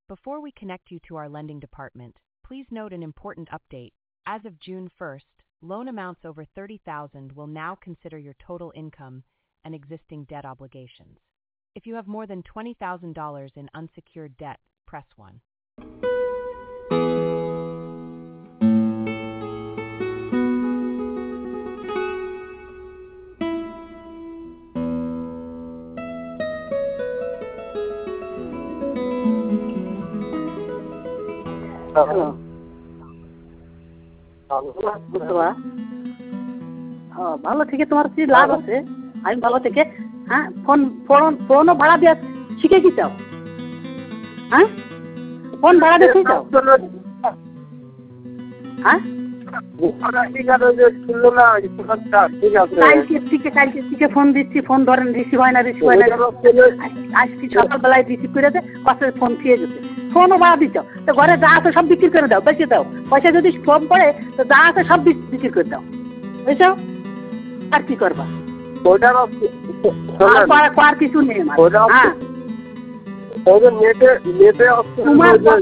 Before we connect you to our lending department, please note an important update. As of June 1st, loan amounts over $30,000 will now consider your total income and existing debt obligations. If you have more than $20,000 in unsecured debt, press 1. ভালো থেকে তোমার কি লাভ আছে? আমি ভালো থেকে phone ফোনও ভাড়া দিয়ে শিখে কি চাও? ফোন ভাড়া দিয়ে চাও? কালকে ফোন দিচ্ছি, ফোন ধরেন, রিসিভ হয় না। আজকে সকালবেলায় রিসিভ করে দেয়, পাশে ফোন খেয়ে গেছে। ফোনও ভাড়া দিচ্ছ তো ঘরে যা আছে সব বিক্রি করে দাও, বেঁচে দাও। পয়সা যদি ফোন পড়ে তো যা আছে সব বিক্রি করে দাও, বুঝছো? আর কি করবা? আর কিছু নেই। তোমার